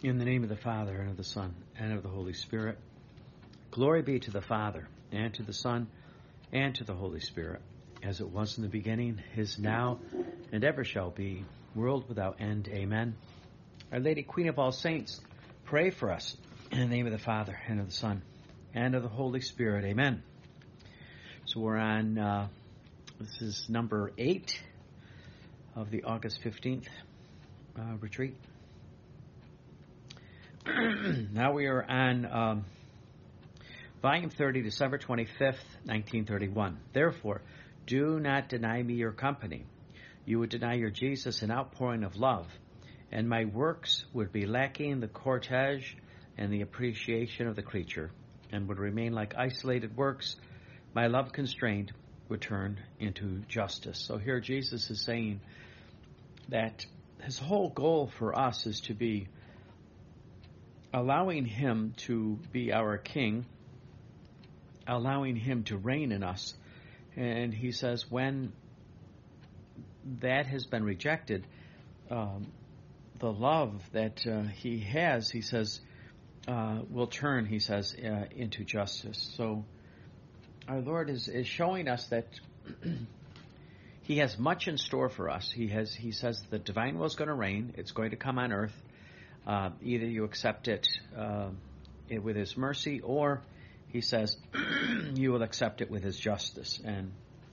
In the name of the Father, and of the Son, and of the Holy Spirit. Glory be to the Father, and to the Son, and to the Holy Spirit, as it was in the beginning, is now, and ever shall be, world without end. Amen. Our Lady, Queen of all saints, pray for us. In the name of the Father, and of the Son, and of the Holy Spirit. Amen. So we're on, this is number 8 of the August 15th retreat. Now we are on volume 30, December 25th, 1931. Therefore, do not deny me your company. You would deny your Jesus an outpouring of love, and my works would be lacking the cortege and the appreciation of the creature, and would remain like isolated works. My love constrained would turn into justice. So here Jesus is saying that his whole goal for us is to be allowing him to be our king, allowing him to reign in us. And he says when that has been rejected, the love that he has, he says, will turn, he says, into justice. So our Lord is showing us that he has much in store for us. He says the divine will is going to reign. It's going to come on earth. Either you accept it with his mercy, or he says you will accept it with his justice. And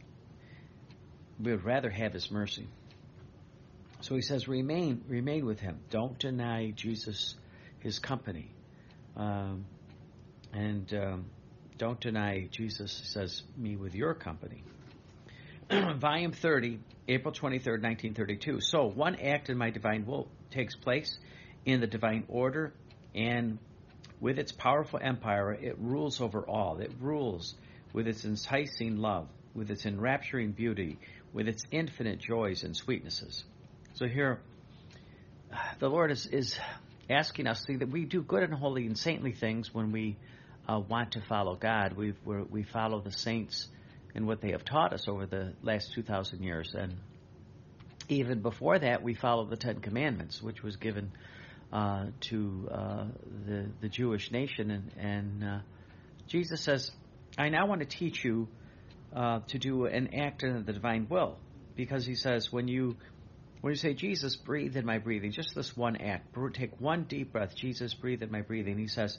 we would rather have his mercy. So he says remain with him. Don't deny Jesus his company. And don't deny Jesus, he says, me with your company. Volume 30, April 23rd, 1932. So one act in my divine will takes place in the divine order, and with its powerful empire, it rules over all. It rules with its enticing love, with its enrapturing beauty, with its infinite joys and sweetnesses. So here, the Lord is asking us that we do good and holy and saintly things when we want to follow God. We follow the saints and what they have taught us over the last 2,000 years. And even before that, we follow the Ten Commandments, which was given to the Jewish nation, and Jesus says, I now want to teach you to do an act in the divine will, because he says when you say, Jesus, breathe in my breathing, just this one act, take one deep breath, Jesus, breathe in my breathing, he says,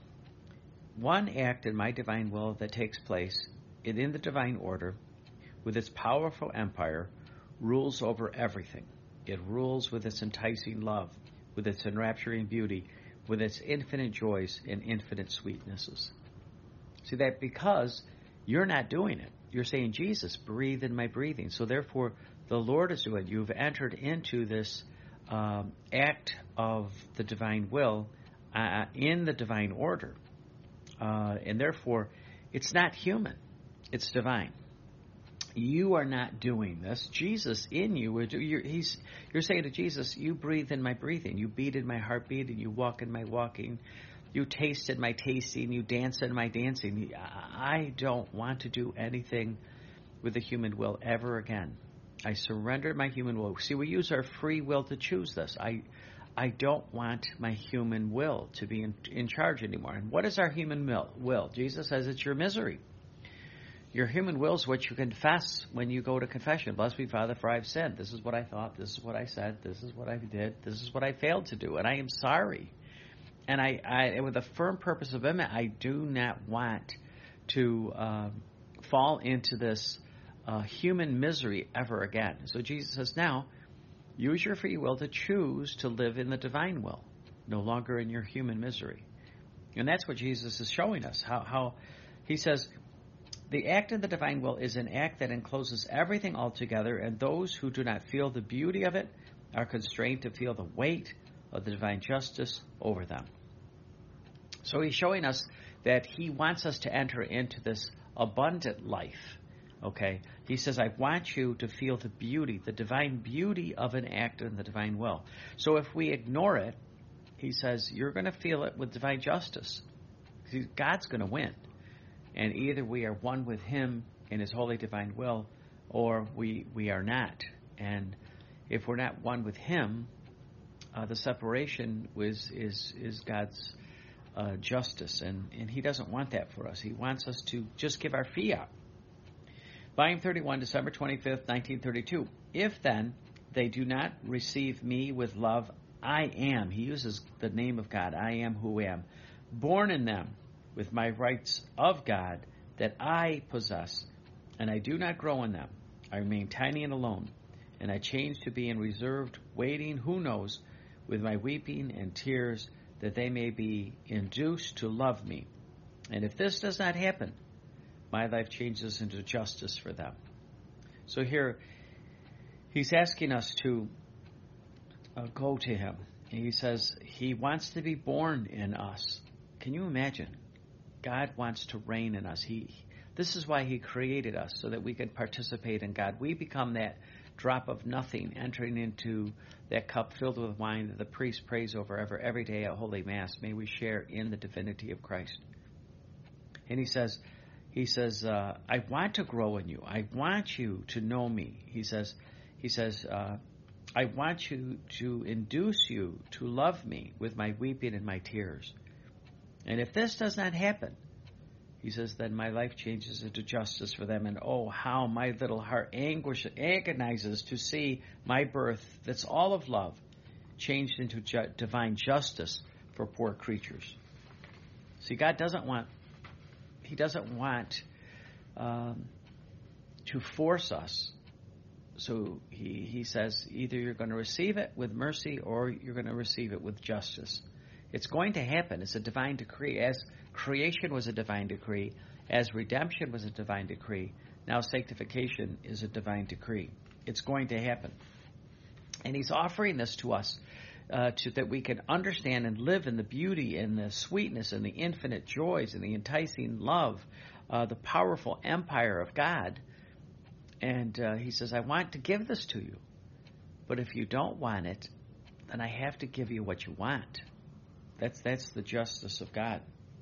one act in my divine will that takes place in the divine order, with its powerful empire, rules over everything. It rules with its enticing love, with its enrapturing beauty, with its infinite joys and infinite sweetnesses. See that because you're not doing it. You're saying, Jesus, breathe in my breathing. So therefore, the Lord is doing it. You've entered into this act of the divine will in the divine order. And therefore, it's not human. It's divine. You are not doing this. Jesus in you, you're saying to Jesus, you breathe in my breathing, you beat in my heartbeat, and you walk in my walking, you taste in my tasting, you dance in my dancing. I don't want to do anything with the human will ever again. I surrender my human will. See, we use our free will to choose this. I don't want my human will to be in charge anymore. And what is our human will? Jesus says it's your misery. Your human will is what you confess when you go to confession. Blessed be Father, for I have sinned. This is what I thought. This is what I said. This is what I did. This is what I failed to do. And I am sorry. And I with a firm purpose of amendment, I do not want to fall into this human misery ever again. So Jesus says, now, use your free will to choose to live in the divine will, no longer in your human misery. And that's what Jesus is showing us. How he says, the act in the divine will is an act that encloses everything altogether, and those who do not feel the beauty of it are constrained to feel the weight of the divine justice over them. So he's showing us that he wants us to enter into this abundant life. Okay? He says, I want you to feel the beauty, the divine beauty of an act in the divine will. So if we ignore it, he says, you're going to feel it with divine justice. God's going to win. And either we are one with him in his holy divine will, or we are not. And if we're not one with him, The separation is God's justice, and He doesn't want that for us. He wants us to just give our fiat. Volume 31, December 25th, 1932. If then they do not receive me with love, I am, he uses the name of God, I am who am, born in them with my rights of God that I possess, and I do not grow in them. I remain tiny and alone, and I change to be in reserved, waiting, who knows, with my weeping and tears, that they may be induced to love me. And if this does not happen, my life changes into justice for them. So here, he's asking us to go to him. And he says he wants to be born in us. Can you imagine? God wants to reign in us. This is why he created us, so that we can participate in God. We become that drop of nothing entering into that cup filled with wine that the priest prays over every day at Holy Mass. May we share in the divinity of Christ. And he says, I want to grow in you. I want you to know me. He says, I want you to induce you to love me with my weeping and my tears. And if this does not happen, he says, then my life changes into justice for them. And oh, how my little heart agonizes to see my birth, that's all of love, changed into divine justice for poor creatures. See, God doesn't want to force us. So he says, either you're going to receive it with mercy or you're going to receive it with justice. It's going to happen. It's a divine decree. As creation was a divine decree, as redemption was a divine decree, now sanctification is a divine decree. It's going to happen. And he's offering this to us that we can understand and live in the beauty and the sweetness and the infinite joys and the enticing love, the powerful empire of God. And he says, I want to give this to you. But if you don't want it, then I have to give you what you want. That's the justice of God.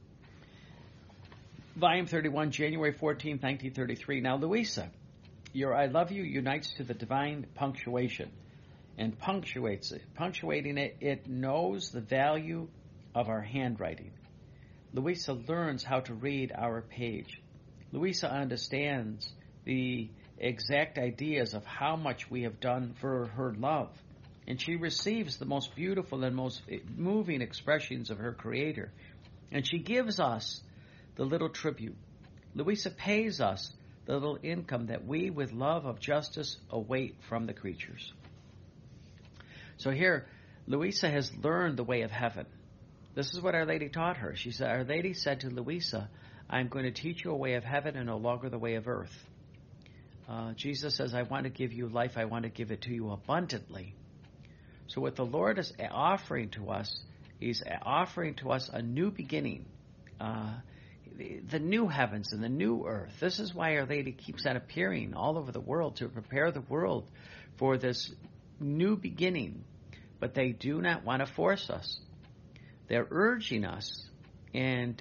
Volume 31, January 14, 1933. Now, Louisa, your I love you unites to the divine punctuation and punctuates it. Punctuating it, it knows the value of our handwriting. Louisa learns how to read our page. Louisa understands the exact ideas of how much we have done for her love. And she receives the most beautiful and most moving expressions of her Creator. And she gives us the little tribute. Louisa pays us the little income that we, with love of justice, await from the creatures. So here, Louisa has learned the way of heaven. This is what Our Lady taught her. She said, Our Lady said to Louisa, I'm going to teach you a way of heaven and no longer the way of earth. Jesus says, I want to give you life. I want to give it to you abundantly. So what the Lord is offering to us, He's offering to us a new beginning, the new heavens and the new earth. This is why Our Lady keeps on appearing all over the world to prepare the world for this new beginning. But they do not want to force us. They're urging us, and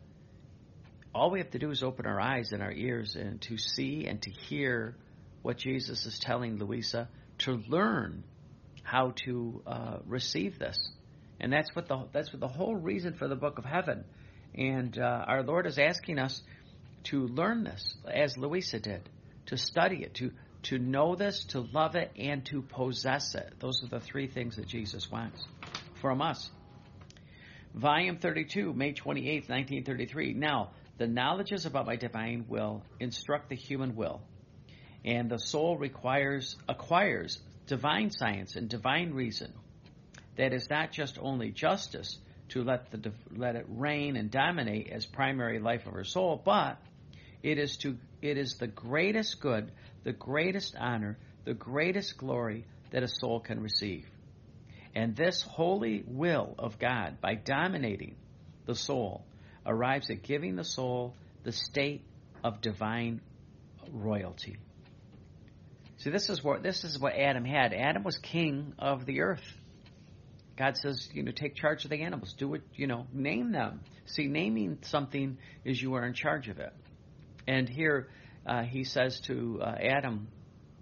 all we have to do is open our eyes and our ears and to see and to hear what Jesus is telling Louisa, to learn how to receive this. And that's what the whole reason for the Book of Heaven. And our Lord is asking us to learn this, as Louisa did, to study it, to know this, to love it, and to possess it. Those are the three things that Jesus wants from us. Volume 32, May 28th, 1933. Now, the knowledges about my divine will instruct the human will, and the soul acquires divine science and divine reason. That is not just only justice to let it reign and dominate as primary life of her soul, but it is the greatest good, the greatest honor, the greatest glory that a soul can receive. And this holy will of God, by dominating the soul, arrives at giving the soul the state of divine royalty. See, this is what Adam had. Adam was king of the earth. God says, take charge of the animals. Do it, name them. See, naming something is you are in charge of it. And here he says to Adam,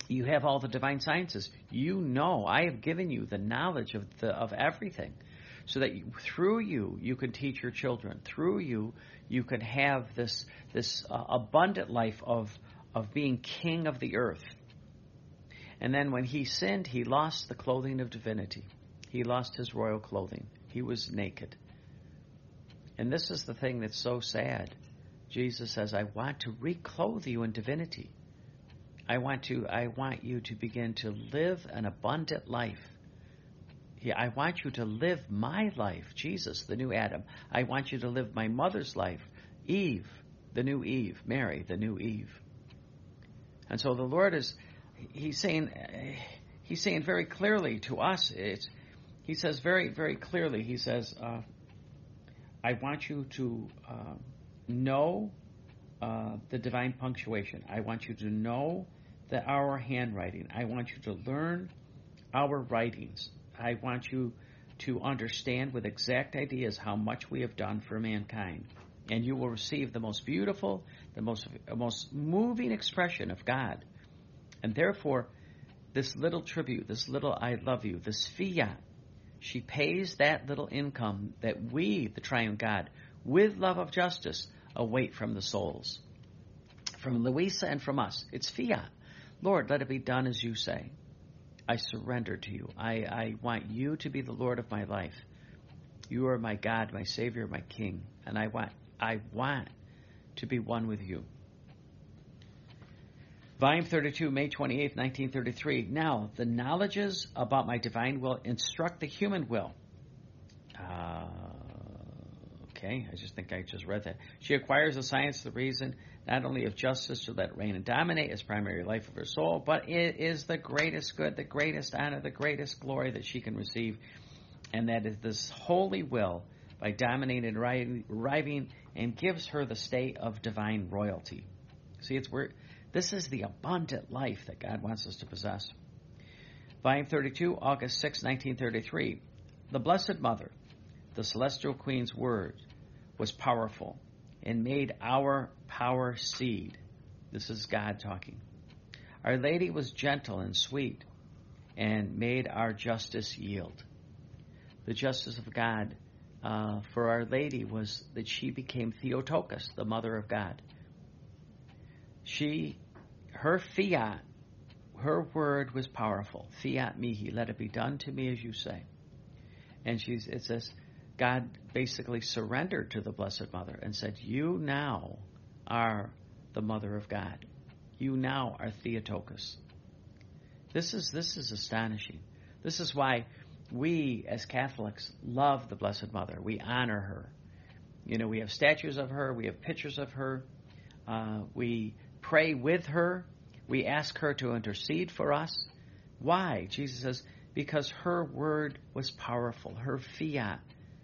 You have all the divine sciences. You know, I have given you the knowledge of everything, so that through you can teach your children. Through you can have this abundant life of being king of the earth. And then when he sinned, he lost the clothing of divinity. He lost his royal clothing. He was naked. And this is the thing that's so sad. Jesus says, I want to reclothe you in divinity. I want you to begin to live an abundant life. I want you to live my life, Jesus, the new Adam. I want you to live my mother's life, Eve, the new Eve, Mary, the new Eve. And so the Lord he's saying very clearly to us, he says very, very clearly, he says, I want you to know the divine punctuation. I want you to know our handwriting. I want you to learn our writings. I want you to understand with exact ideas how much we have done for mankind. And you will receive the most beautiful, the most moving expression of God. And therefore, this little tribute, this little I love you, this fiat, she pays that little income that we, the triune God, with love of justice, await from the souls. From Louisa and from us. It's fiat. Lord, let it be done as you say. I surrender to you. I want you to be the Lord of my life. You are my God, my Savior, my King. And I want to be one with you. Volume 32, May 28, 1933. Now, the knowledges about my divine will instruct the human will. Okay, I just read that. She acquires the science, the reason, not only of justice to let reign and dominate as primary life of her soul, but it is the greatest good, the greatest honor, the greatest glory that she can receive. And that is this holy will by dominating and arriving and gives her the state of divine royalty. See, this is the abundant life that God wants us to possess. Volume 32, August 6, 1933. The Blessed Mother, the Celestial Queen's word, was powerful and made our power seed. This is God talking. Our Lady was gentle and sweet and made our justice yield. The justice of God for Our Lady was that she became Theotokos, the Mother of God. Her fiat, her word was powerful. Fiat mihi, let it be done to me as you say. And it says, God basically surrendered to the Blessed Mother and said, you now are the Mother of God. You now are Theotokos. This is astonishing. This is why we as Catholics love the Blessed Mother. We honor her. You know, we have statues of her. We have pictures of her. We pray with her. We ask her to intercede for us. Why? Jesus says, because her word was powerful. Her fiat.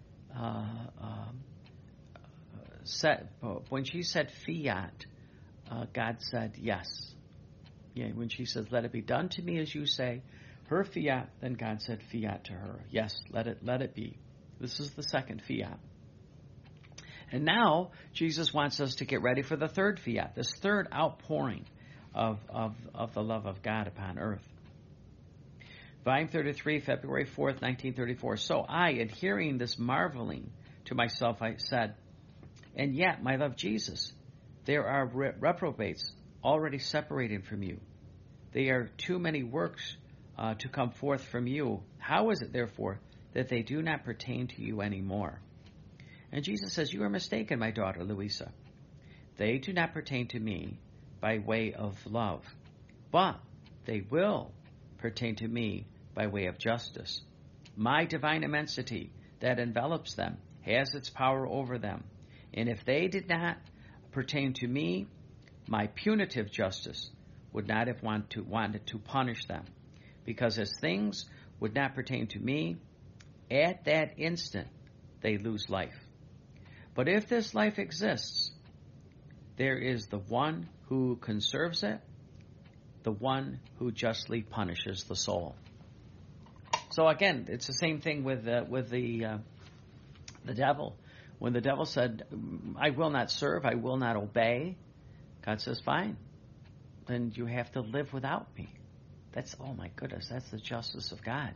When she said fiat, God said yes. Yeah, when she says, let it be done to me as you say, her fiat, then God said fiat to her. Yes, let it be. This is the second fiat. And now Jesus wants us to get ready for the third fiat, this third outpouring of the love of God upon earth. Volume 33, February 4th, 1934. So I, adhering this marveling to myself, I said, and yet, my love Jesus, there are reprobates already separated from you. They are too many works to come forth from you. How is it, therefore, that they do not pertain to you anymore? And Jesus says, you are mistaken, my daughter Louisa. They do not pertain to me by way of love, but they will pertain to me by way of justice. My divine immensity that envelops them has its power over them. And if they did not pertain to me, my punitive justice would not have wanted to punish them. Because as things would not pertain to me, at that instant they lose life. But if this life exists, there is the one who conserves it, the one who justly punishes the soul. So again, it's the same thing with the devil. When the devil said, I will not serve, I will not obey, God says, fine. Then you have to live without me. oh my goodness, that's the justice of God.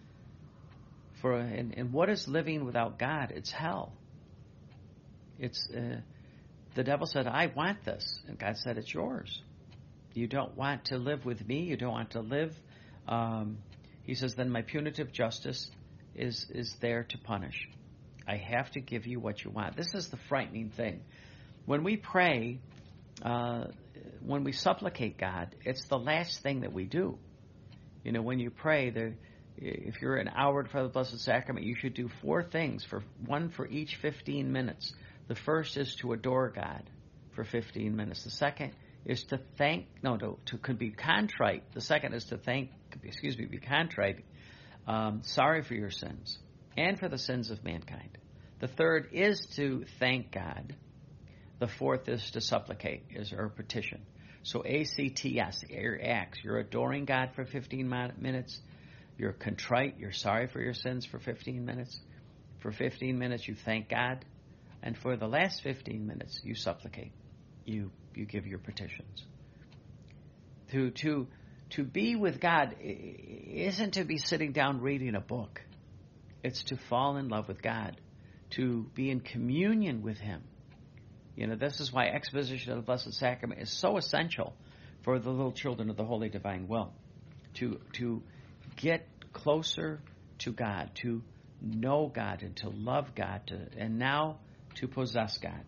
And what is living without God? It's hell. It's the devil said, I want this. And God said, it's yours. You don't want to live with me. You don't want to live. He says, then my punitive justice is there to punish. I have to give you what you want. This is the frightening thing. When we pray, when we supplicate God, it's the last thing that we do. When you pray, if you're an hour for the Blessed Sacrament, you should do 4 things, one for each 15 minutes. The first is to adore God for 15 minutes. The second is to be contrite. The second is to be contrite, sorry for your sins and for the sins of mankind. The third is to thank God. The fourth is to supplicate, or petition. So ACTS, your acts. You're adoring God for 15 minutes. You're contrite. You're sorry for your sins for 15 minutes. For 15 minutes, you thank God. And for the last 15 minutes, you supplicate. You give your petitions. To be with God isn't to be sitting down reading a book. It's to fall in love with God, to be in communion with Him. This is why exposition of the Blessed Sacrament is so essential for the little children of the Holy Divine Will. To get closer to God, to know God and to love God, and now to possess God.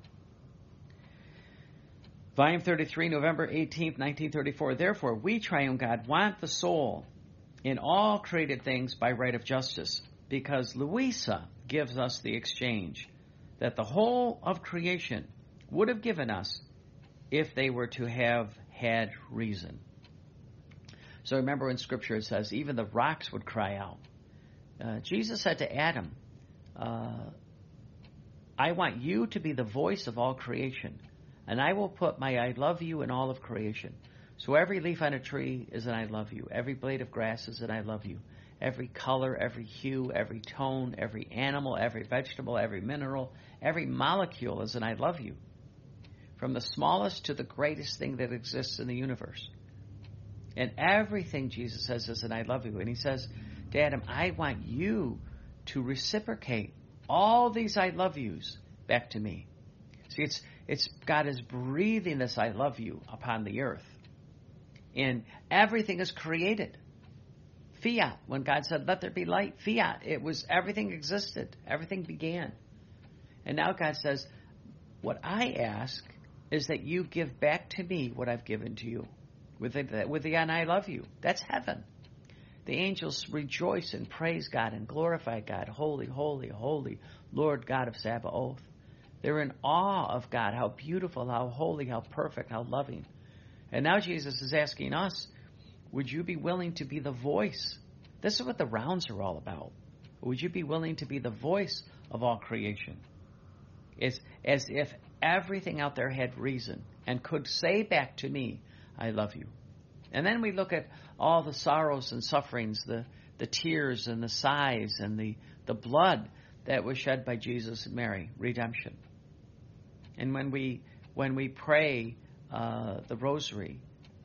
Volume 33, November 18th, 1934. Therefore, we, triune God, want the soul in all created things by right of justice, because Louisa gives us the exchange that the whole of creation would have given us if they were to have had reason. So remember in Scripture it says, even the rocks would cry out. Jesus said to Adam, I want you to be the voice of all creation, and I will put my I love you in all of creation. So every leaf on a tree is an I love you. Every blade of grass is an I love you. Every color, every hue, every tone, every animal, every vegetable, every mineral, every molecule is an I love you. From the smallest to the greatest thing that exists in the universe. And everything, Jesus says, is an I love you. And He says to Adam, I want you to reciprocate all these I love yous back to me. See, it's God is breathing this I love you upon the earth. And everything is created. Fiat, when God said, let there be light, fiat, everything existed. Everything began. And now God says, what I ask is that you give back to me what I've given to you. With the and I love you. That's heaven. The angels rejoice and praise God and glorify God. Holy, holy, holy, Lord God of Sabaoth. They're in awe of God. How beautiful, how holy, how perfect, how loving. And now Jesus is asking us, would you be willing to be the voice? This is what the rounds are all about. Would you be willing to be the voice of all creation? It's as if everything out there had reason and could say back to me, I love you. And then we look at all the sorrows and sufferings, the tears and the sighs and the blood that was shed by Jesus and Mary, redemption. And when we pray the rosary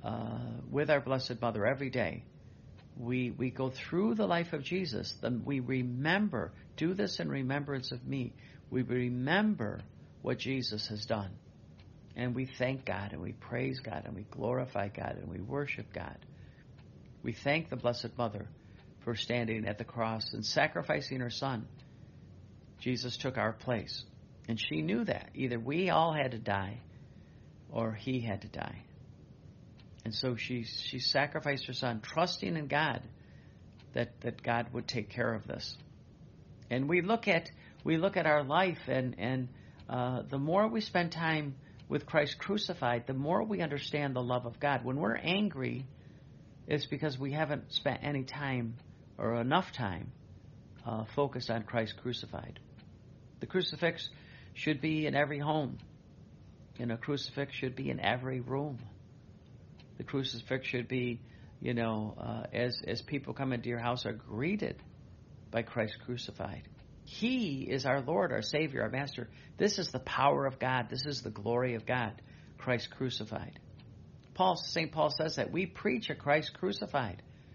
with our Blessed Mother every day, we go through the life of Jesus. Then we remember, do this in remembrance of me. We remember what Jesus has done. And we thank God, and we praise God, and we glorify God, and we worship God. We thank the Blessed Mother for standing at the cross and sacrificing her Son. Jesus took our place. And she knew that. Either we all had to die, or He had to die. And so she sacrificed her Son, trusting in God that God would take care of this. And we look at our life, and the more we spend time with Christ crucified, the more we understand the love of God. When we're angry, it's because we haven't spent any time or enough time focused on Christ crucified. The crucifix should be in every home. A crucifix should be in every room. The crucifix should be, as people come into your house, are greeted by Christ crucified. He is our Lord, our Savior, our Master. This is the power of God. This is the glory of God, Christ crucified. St. Paul says that we preach a Christ crucified.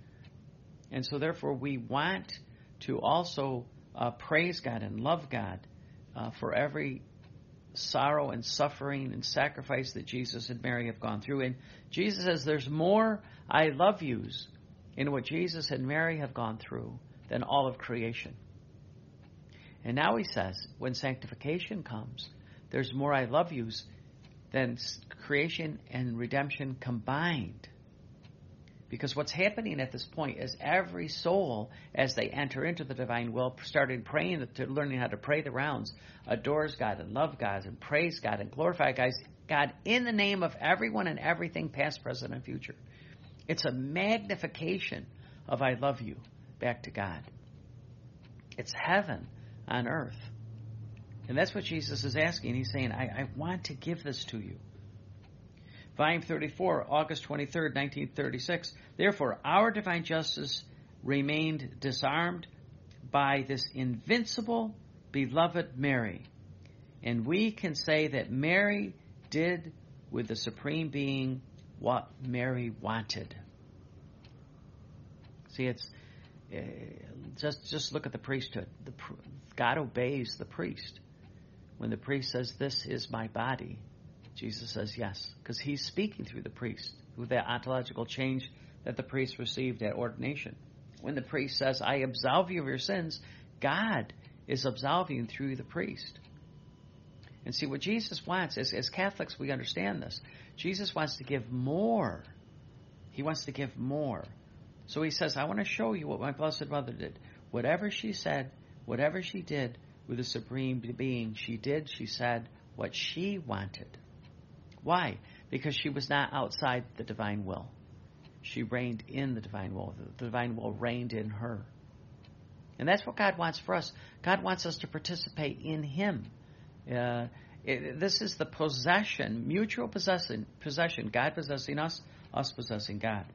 And so therefore we want to also praise God and love God for every sorrow and suffering and sacrifice that Jesus and Mary have gone through. And Jesus says there's more I love yous in what Jesus and Mary have gone through than all of creation. And now he says when sanctification comes, there's more I love yous than creation and redemption combined. Because what's happening at this point is every soul, as they enter into the divine will, started praying, to learning how to pray the rounds, adores God and love God and praise God and glorify God in the name of everyone and everything, past, present, and future. It's a magnification of I love you back to God. It's heaven on earth. And that's what Jesus is asking. He's saying, I want to give this to you. Volume 34, August 23rd, 1936. Therefore, our divine justice remained disarmed by this invincible, beloved Mary. And we can say that Mary did with the Supreme Being what Mary wanted. See, it's just look at the priesthood. God obeys the priest. When the priest says, "This is my body," Jesus says yes, because he's speaking through the priest, through that ontological change that the priest received at ordination. When the priest says, "I absolve you of your sins," God is absolving through the priest. And see, what Jesus wants, as Catholics, we understand this. Jesus wants to give more. He wants to give more. So he says, I want to show you what my Blessed Mother did. Whatever she said, whatever she did with the Supreme Being, she said what she wanted. Why? Because she was not outside the divine will. She reigned in the divine will. The divine will reigned in her. And that's what God wants for us. God wants us to participate in Him. This is the possession, mutual possession. God possessing us possessing God.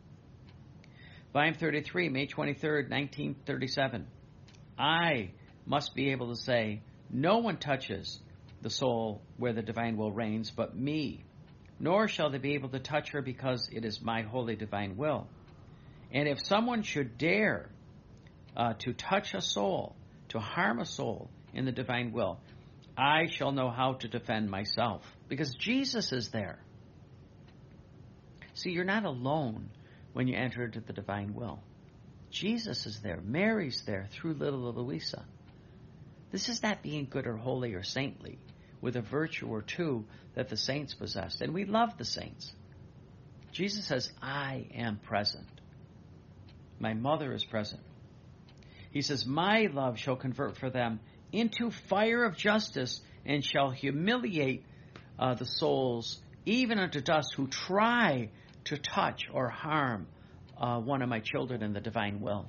Volume 33, May 23rd, 1937. I must be able to say, no one touches the soul where the divine will reigns but me, nor shall they be able to touch her because it is my holy divine will. And if someone should dare to touch a soul, to harm a soul in the divine will, I shall know how to defend myself, because Jesus is there. See, you're not alone when you enter into the divine will. Jesus is there. Mary's there through little Louisa. This is not being good or holy or saintly with a virtue or two that the saints possessed. And we love the saints. Jesus says, I am present. My mother is present. He says, my love shall convert for them into fire of justice and shall humiliate the souls even unto dust who try to touch or harm one of my children in the divine will.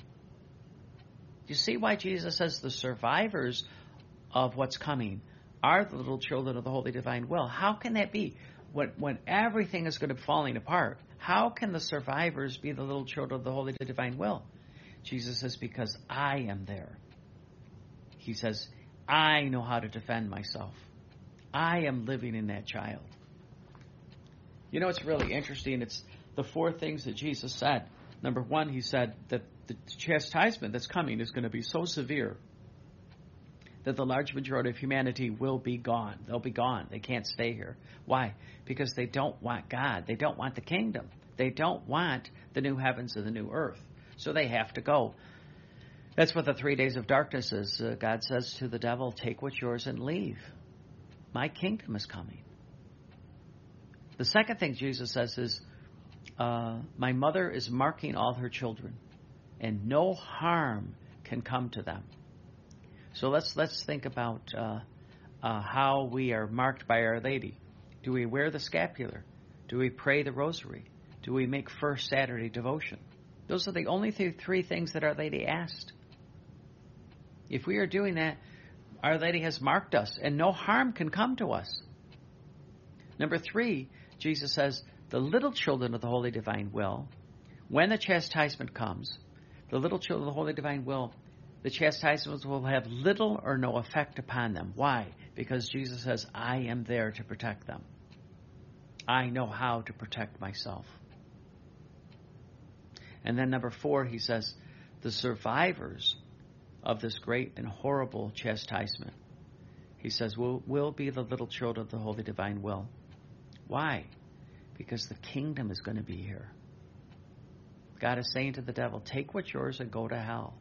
You see why Jesus says the survivors of what's coming are the little children of the holy divine will? How can that be? When everything is going to be falling apart, how can the survivors be the little children of the holy divine will? Jesus says, because I am there. He says, I know how to defend myself. I am living in that child. You know, it's really interesting. It's the four things that Jesus said. Number one, he said that the chastisement that's coming is going to be so severe that the large majority of humanity will be gone. They'll be gone. They can't stay here. Why? Because they don't want God. They don't want the kingdom. They don't want the new heavens and the new earth. So they have to go. That's what the 3 days of darkness is. God says to the devil, take what's yours and leave. My kingdom is coming. The second thing Jesus says is, my mother is marking all her children, and no harm can come to them. So let's think about how we are marked by Our Lady. Do we wear the scapular? Do we pray the rosary? Do we make First Saturday devotion? Those are the only three things that Our Lady asked. If we are doing that, Our Lady has marked us, and no harm can come to us. Number 3, Jesus says, the little children of the Holy Divine Will, when the chastisement comes, the little children of the Holy Divine Will, the chastisements will have little or no effect upon them. Why? Because Jesus says, I am there to protect them. I know how to protect myself. And then number 4, he says, the survivors of this great and horrible chastisement, he says, will be the little children of the holy divine will. Why? Because the kingdom is going to be here. God is saying to the devil, take what's yours and go to hell.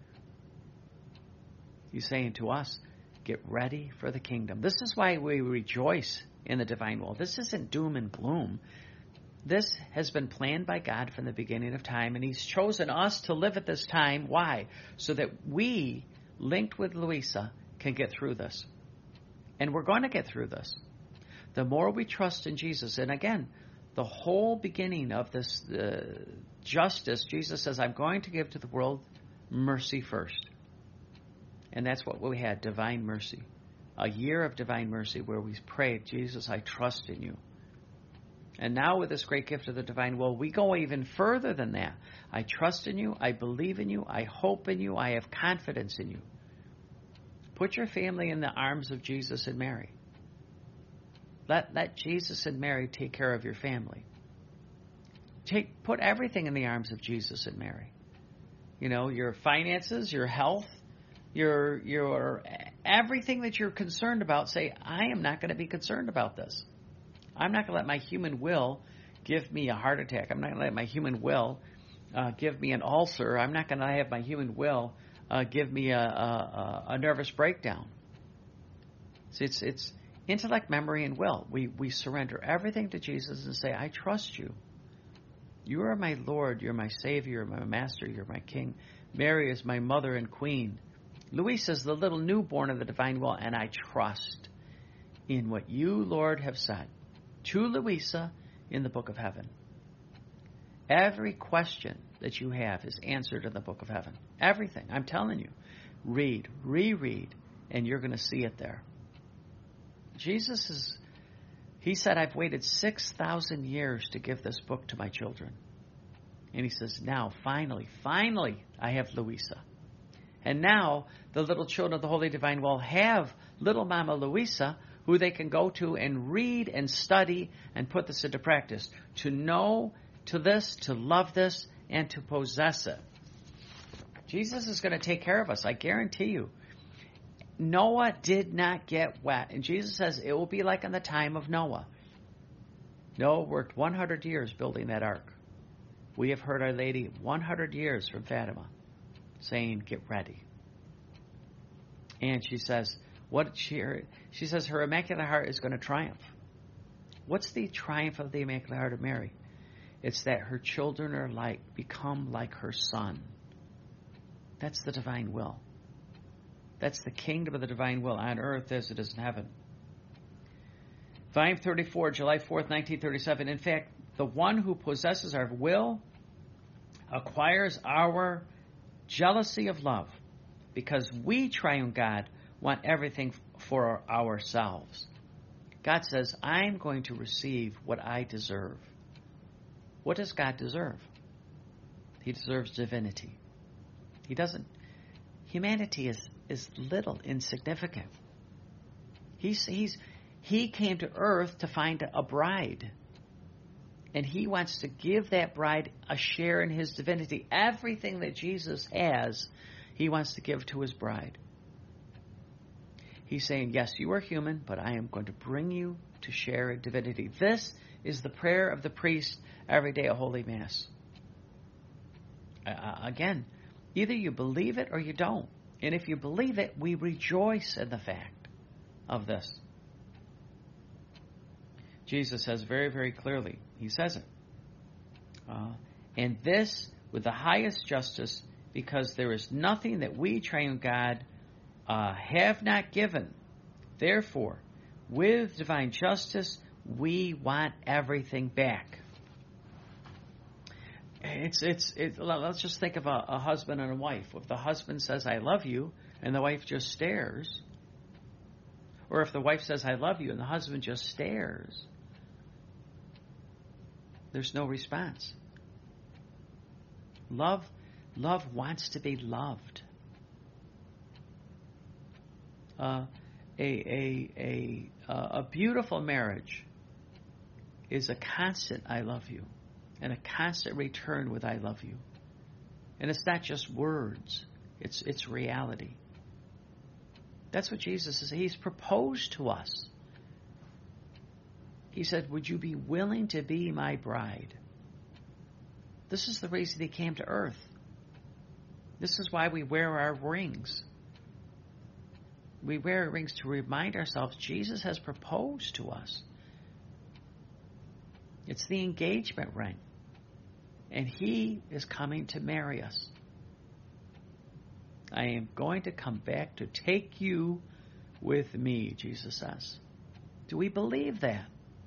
He's saying to us, get ready for the kingdom. This is why we rejoice in the divine will. This isn't doom and gloom. This has been planned by God from the beginning of time, and He's chosen us to live at this time. Why? So that we, linked with Louisa, can get through this. And we're going to get through this. The more we trust in Jesus, and again, the whole beginning of this justice, Jesus says, I'm going to give to the world mercy first. And that's what we had, divine mercy. A year of divine mercy where we prayed, Jesus, I trust in you. And now with this great gift of the divine will, we go even further than that. I trust in you, I believe in you, I hope in you, I have confidence in you. Put your family in the arms of Jesus and Mary. Let Jesus and Mary take care of your family. Put everything in the arms of Jesus and Mary. You know, your finances, your health, your everything that you're concerned about. Say, I am not going to be concerned about this. I'm not going to let my human will give me a heart attack. I'm not going to let my human will give me an ulcer. I'm not going to have my human will give me a nervous breakdown. See, it's intellect, memory, and will. We surrender everything to Jesus and say, I trust you. You are my Lord. You're my Savior. You're my Master. You're my King. Mary is my mother and queen. Louisa is the little newborn of the divine will, and I trust in what you, Lord, have said to Louisa in the book of heaven. Every question that you have is answered in the book of heaven. Everything. I'm telling you. Read, reread, and you're going to see it there. He said, I've waited 6,000 years to give this book to my children. And he says, now, finally, I have Louisa. And now, the little children of the Holy Divine will have little Mama Louisa, who they can go to and read and study and put this into practice. To know to this, to love this, and to possess it. Jesus is going to take care of us, I guarantee you. Noah did not get wet. And Jesus says it will be like in the time of Noah. Noah worked 100 years building that ark. We have heard Our Lady 100 years from Fatima saying, get ready. And she says, she says her Immaculate Heart is going to triumph. What's the triumph of the Immaculate Heart of Mary? It's that her children are become like her Son. That's the divine will. That's the kingdom of the divine will on earth as it is in heaven. Volume 34, July 4th, 1937. In fact, the one who possesses our will acquires our jealousy of love, because we, triune God, want everything for ourselves. God says, I'm going to receive what I deserve. What does God deserve? He deserves divinity. He doesn't. Humanity is little, insignificant. He came to earth to find a bride. And he wants to give that bride a share in his divinity. Everything that Jesus has, he wants to give to his bride. He's saying, yes, you are human, but I am going to bring you to share in divinity. This is the prayer of the priest every day at Holy Mass. Again, either you believe it or you don't. And if you believe it, we rejoice in the fact of this. Jesus says very, very clearly, he says it. And this with the highest justice, because there is nothing that we, triune God, have not given. Therefore, with divine justice, we want everything back. Let's just think of a husband and a wife. If the husband says, I love you, and the wife just stares, or if the wife says, I love you, and the husband just stares, there's no response. Love wants to be loved. A beautiful marriage is a constant I love you, and a constant return with I love you. And it's not just words. It's reality. That's what Jesus is. He's proposed to us. He said, would you be willing to be my bride? This is the reason he came to earth. This is why we wear our rings. We wear rings to remind ourselves Jesus has proposed to us. It's the engagement ring. And he is coming to marry us. I am going to come back to take you with me, Jesus says. Do we believe that?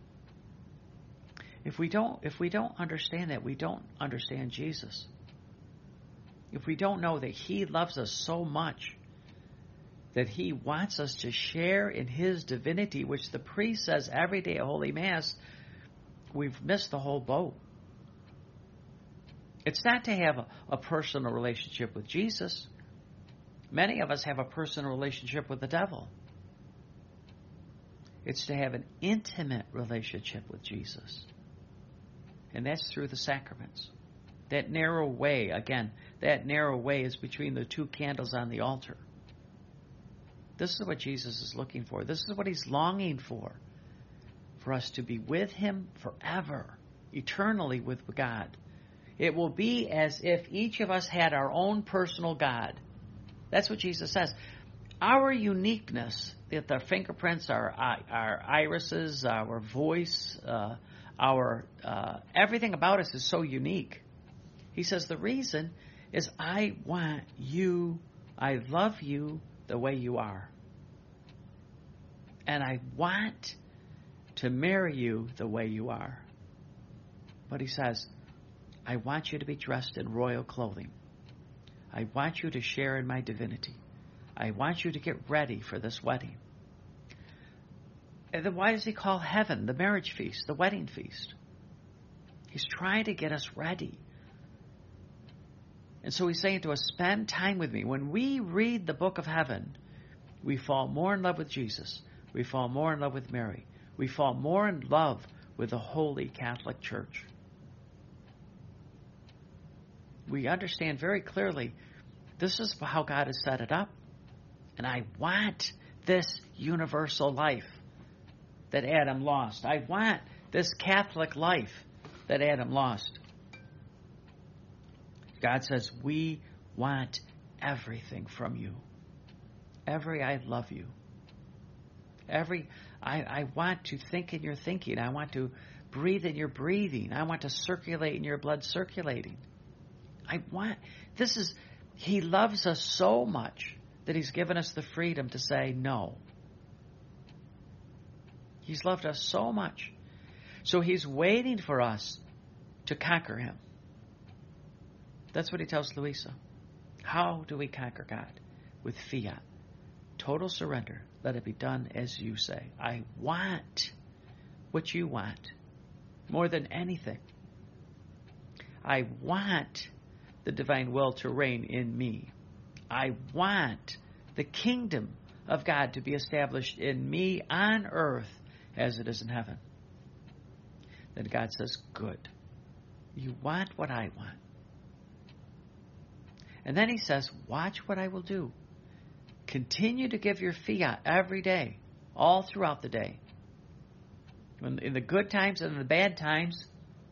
If we don't understand that, we don't understand Jesus. If we don't know that he loves us so much, that he wants us to share in his divinity, which the priest says every day at Holy Mass, we've missed the whole boat. It's not to have a personal relationship with Jesus. Many of us have a personal relationship with the devil. It's to have an intimate relationship with Jesus. And that's through the sacraments. That narrow way, again, that narrow way is between the two candles on the altar. This is what Jesus is looking for. This is what he's longing for us to be with him forever, eternally with God. It will be as if each of us had our own personal God. That's what Jesus says. Our uniqueness, that our fingerprints, our irises, our voice, our everything about us is so unique. He says the reason is I want you, I love you the way you are. And I want to marry you the way you are. But he says, I want you to be dressed in royal clothing. I want you to share in my divinity. I want you to get ready for this wedding. And then why does he call heaven the marriage feast, the wedding feast? He's trying to get us ready. And so he's saying to us, spend time with me. When we read the book of heaven, we fall more in love with Jesus. We fall more in love with Mary. We fall more in love with the Holy Catholic Church. We understand very clearly this is how God has set it up. And I want this universal life that Adam lost. I want this Catholic life that Adam lost. God says, we want everything from you. Every I love you. Every I want to think in your thinking. I want to breathe in your breathing. I want to circulate in your blood circulating. He loves us so much that he's given us the freedom to say no. He's loved us so much. So he's waiting for us to conquer him. That's what he tells Luisa. How do we conquer God? With fiat. Total surrender. Let it be done as you say. I want what you want more than anything. I want the divine will to reign in me. I want the kingdom of God to be established in me on earth as it is in heaven. Then God says, good. You want what I want. And then he says, watch what I will do. Continue to give your fiat every day, all throughout the day. In the good times and in the bad times,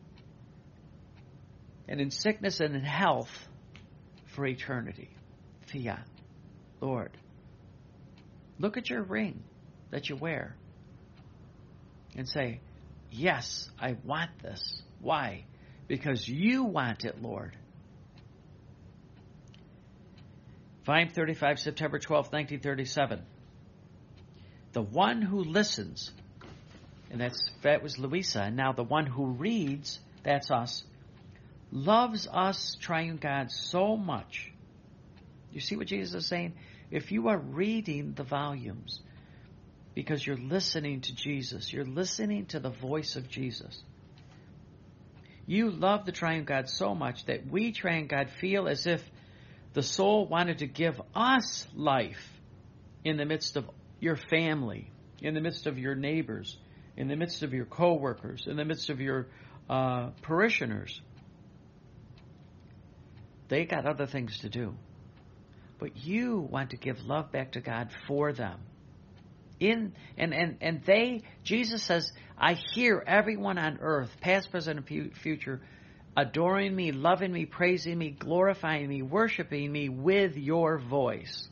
and in sickness and in health, for eternity. Fiat. Lord, look at your ring that you wear and say, yes, I want this. Why? Because you want it, Lord. Volume 35, September 12, 1937. The one who listens, and that was Luisa, and now the one who reads, that's us, loves us, triune God, so much. You see what Jesus is saying? If you are reading the volumes because you're listening to Jesus, you're listening to the voice of Jesus, you love the triune God so much that we, triune God, feel as if the soul wanted to give us life in the midst of your family, in the midst of your neighbors, in the midst of your co-workers, in the midst of your parishioners. They got other things to do. But you want to give love back to God for them. Jesus says, I hear everyone on earth, past, present, and future, adoring me, loving me, praising me, glorifying me, worshiping me with your voice.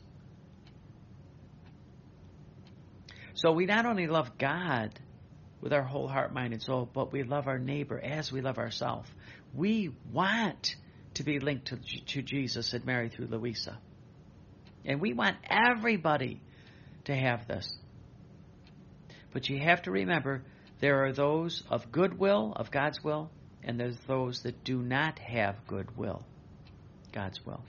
So we not only love God with our whole heart, mind, and soul, but we love our neighbor as we love ourselves. We want to be linked to Jesus, said Mary through Louisa. And we want everybody to have this. But you have to remember, there are those of goodwill, of God's will, and there's those that do not have goodwill, God's will.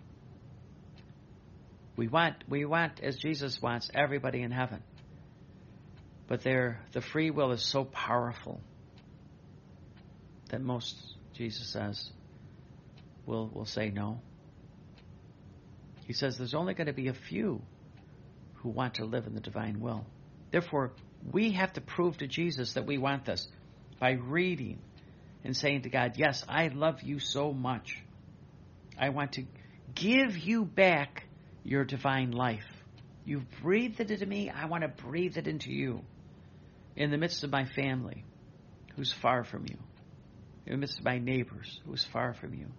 We want, as Jesus wants, everybody in heaven. But the free will is so powerful that most, Jesus says, will say no. He says there's only going to be a few who want to live in the divine will. Therefore, we have to prove to Jesus that we want this by reading and saying to God, yes, I love you so much. I want to give you back your divine life. You've breathed it into me. I want to breathe it into you in the midst of my family who's far from you, in the midst of my neighbors who's far from you.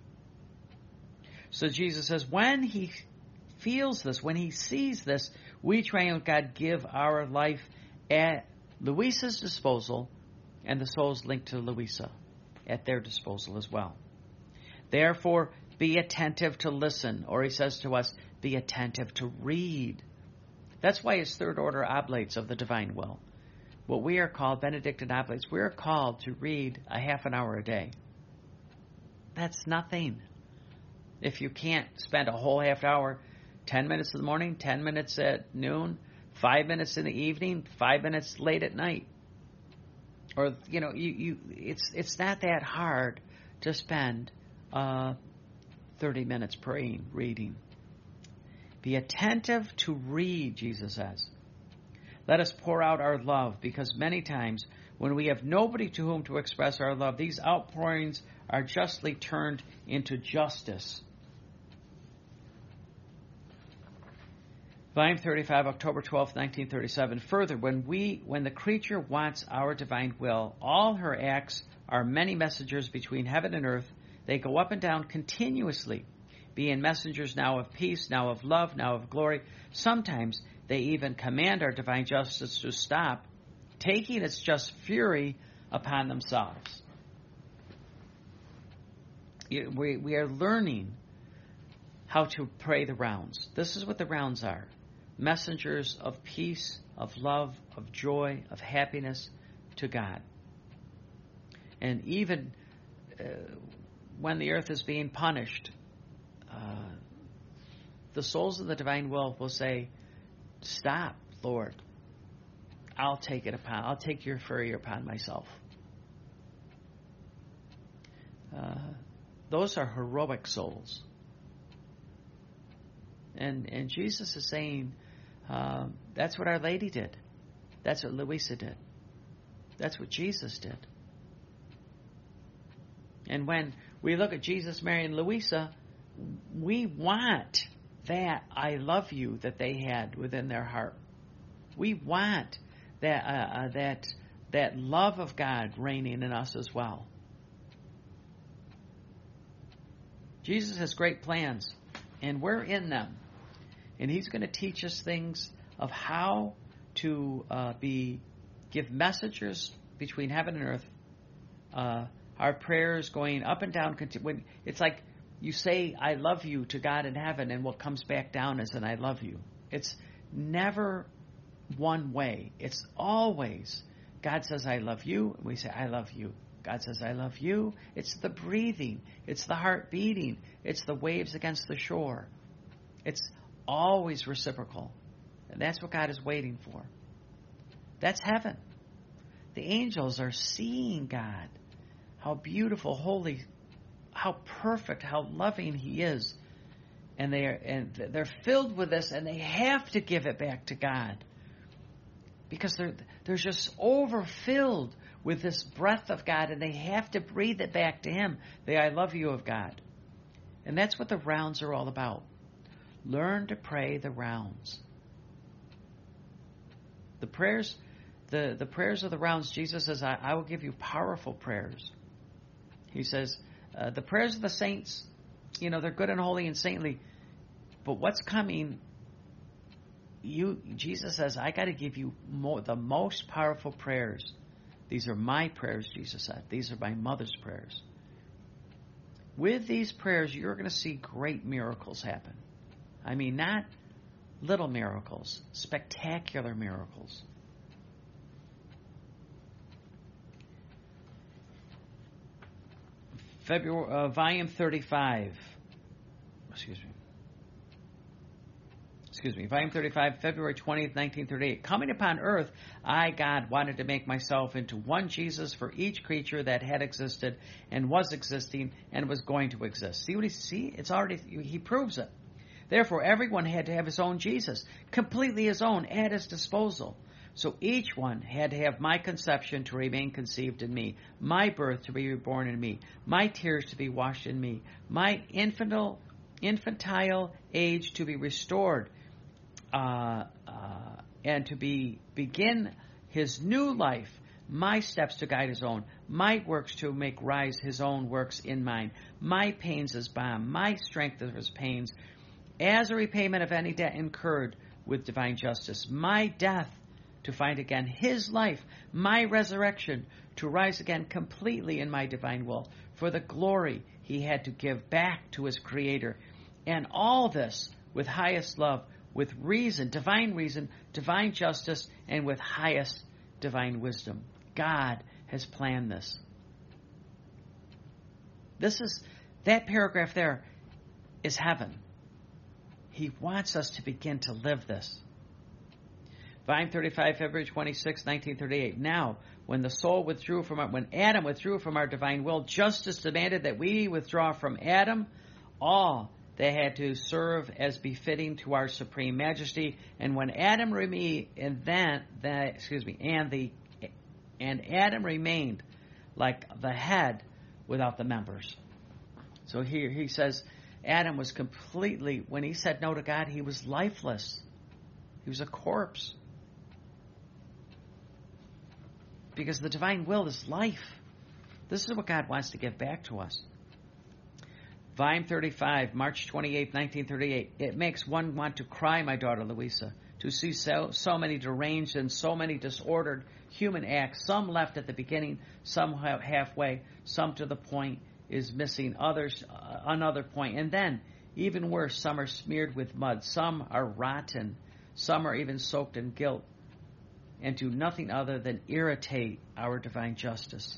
So Jesus says, when he feels this, when he sees this, we, triune God, give our life at Louisa's disposal, and the souls linked to Louisa at their disposal as well. Therefore, be attentive to listen, or he says to us, be attentive to read. That's why it's third order oblates of the divine will. What we are called, Benedictine oblates, we are called to read a half an hour a day. That's nothing. If you can't spend a whole half hour, 10 minutes in the morning, 10 minutes at noon, 5 minutes in the evening, 5 minutes late at night. Or, it's not that hard to spend 30 minutes praying, reading. Be attentive to read, Jesus says. Let us pour out our love, because many times when we have nobody to whom to express our love, these outpourings are justly turned into justice. Volume 35, October 12, 1937. Further, when the creature wants our divine will, all her acts are many messengers between heaven and earth. They go up and down continuously, being messengers now of peace, now of love, now of glory. Sometimes they even command our divine justice to stop, taking its just fury upon themselves. We are learning how to pray the rounds. This is what the rounds are. Messengers of peace, of love, of joy, of happiness to God. And even when the earth is being punished, the souls of the divine will say, stop, Lord. I'll take your fury upon myself. Those are heroic souls. And Jesus is saying, that's what Our Lady did. That's what Louisa did. That's what Jesus did. And when we look at Jesus, Mary, and Louisa, we want that I love you that they had within their heart. We want that love of God reigning in us as well. Jesus has great plans, and we're in them. And he's going to teach us things of how to give messengers between heaven and earth. Our prayers going up and down. When it's like you say, I love you to God in heaven, and what comes back down is an I love you. It's never one way. It's always God says, I love you, and we say, I love you. God says, I love you. It's the breathing. It's the heart beating. It's the waves against the shore. It's always reciprocal. And that's what God is waiting for. That's heaven. The angels are seeing God. How beautiful, holy, how perfect, how loving he is. And they're filled with this, and they have to give it back to God. Because they're just overfilled with this breath of God, and they have to breathe it back to him, the I love you of God. And that's what the rounds are all about. Learn to pray the rounds. The prayers of the rounds, Jesus says, I will give you powerful prayers. He says, the prayers of the saints, they're good and holy and saintly. But what's coming, Jesus says, I got to give you the most powerful prayers. These are my prayers, Jesus said. These are my mother's prayers. With these prayers, you're going to see great miracles happen. I mean, not little miracles, spectacular miracles. Volume 35. Volume 35, February 20th, 1938. Coming upon earth, I, God, wanted to make myself into one Jesus for each creature that had existed and was existing and was going to exist. See? It's already, he proves it. Therefore, everyone had to have his own Jesus, completely his own, at his disposal. So each one had to have my conception to remain conceived in me, my birth to be reborn in me, my tears to be washed in me, my infantile age to be restored, and to begin his new life, my steps to guide his own, my works to make rise his own works in mine, my pains as balm, my strength as his pains, as a repayment of any debt incurred with divine justice, my death to find again his life, my resurrection to rise again completely in my divine will, for the glory he had to give back to his Creator. And all this with highest love, with reason, divine justice, and with highest divine wisdom. God has planned this. That paragraph there is heaven. He wants us to begin to live this. Volume 35, February 26, 1938. Now, when Adam withdrew from our divine will, justice demanded that we withdraw from Adam all they had to serve as befitting to our supreme majesty. And when Adam Adam remained like the head without the members. So here he says, Adam was completely, when he said no to God, he was lifeless. He was a corpse. Because the divine will is life. This is what God wants to give back to us. Volume 35, March 28, 1938. It makes one want to cry, my daughter Louisa, to see so many deranged and so many disordered human acts, some left at the beginning, some halfway, some to the point is missing, others another point. And then, even worse, some are smeared with mud, some are rotten, some are even soaked in guilt, and do nothing other than irritate our divine justice.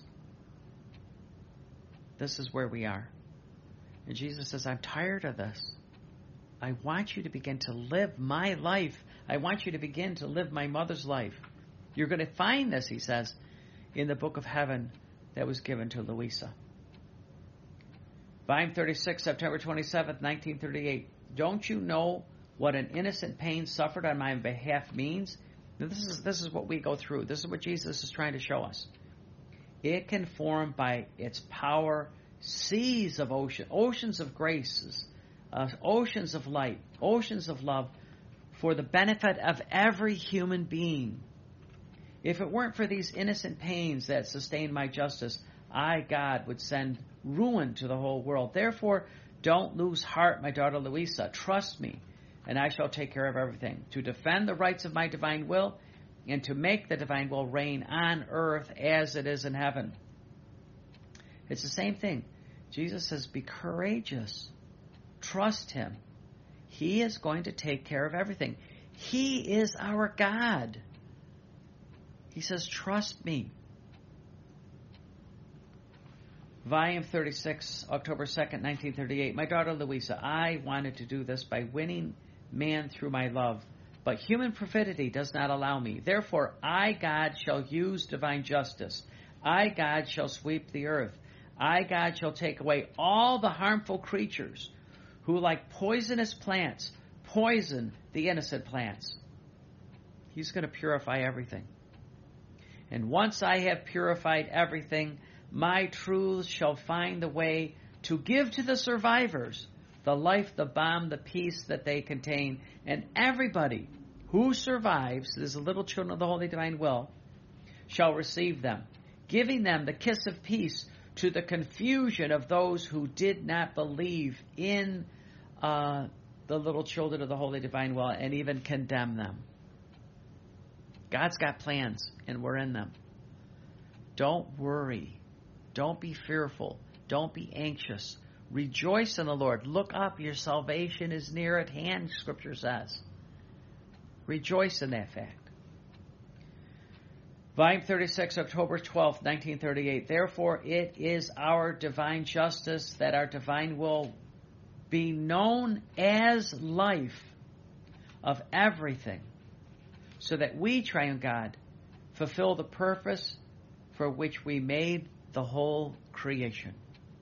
This is where we are. And Jesus says, I'm tired of this. I want you to begin to live my life. I want you to begin to live my mother's life. You're going to find this, he says, in the book of heaven that was given to Louisa. Volume 36, September 27th, 1938. Don't you know what an innocent pain suffered on my behalf means? Now, this is what we go through. This is what Jesus is trying to show us. It can form by its power seas of oceans of graces, oceans of light, oceans of love for the benefit of every human being. If it weren't for these innocent pains that sustain my justice, I, God, would send ruin to the whole world. Therefore, don't lose heart, my daughter Louisa. Trust me, and I shall take care of everything. To defend the rights of my divine will, and to make the divine will reign on earth as it is in heaven. It's the same thing. Jesus says, be courageous. Trust him. He is going to take care of everything. He is our God. He says, trust me. Volume 36, October 2nd, 1938. My daughter Louisa, I wanted to do this by winning man through my love, but human perfidy does not allow me. Therefore, I, God, shall use divine justice. I, God, shall sweep the earth. I, God, shall take away all the harmful creatures who, like poisonous plants, poison the innocent plants. He's going to purify everything. And once I have purified everything, my truths shall find the way to give to the survivors the life, the balm, the peace that they contain. And everybody who survives, as the little children of the Holy Divine Will, shall receive them, giving them the kiss of peace to the confusion of those who did not believe in the little children of the Holy Divine Will and even condemn them. God's got plans, and we're in them. Don't worry. Don't be fearful. Don't be anxious. Rejoice in the Lord. Look up. Your salvation is near at hand, Scripture says. Rejoice in that fact. Volume 36, October 12th, 1938. Therefore, it is our divine justice that our divine will be known as life of everything, so that we, triune God, fulfill the purpose for which we made the whole creation.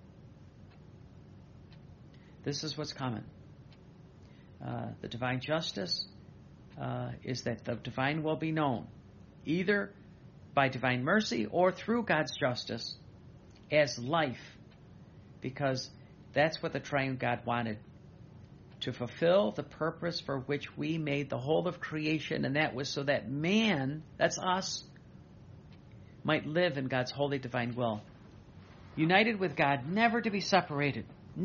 This is what's coming. The divine justice is that the divine will be known, either by divine mercy or through God's justice, as life, because that's what the triune God wanted, to fulfill the purpose for which we made the whole of creation, and that was so that man, that's us, might live in God's holy divine will, united with God, never to be separated,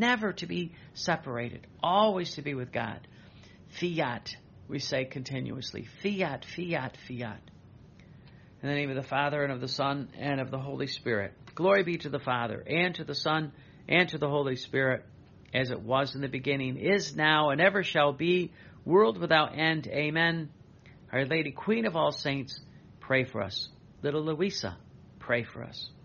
always to be with God. Fiat, we say continuously, fiat, fiat, fiat. In the name of the Father, and of the Son, and of the Holy Spirit. Glory be to the Father, and to the Son, and to the Holy Spirit, as it was in the beginning, is now, and ever shall be, world without end. Amen. Our Lady, Queen of all saints, pray for us. Little Louisa, pray for us.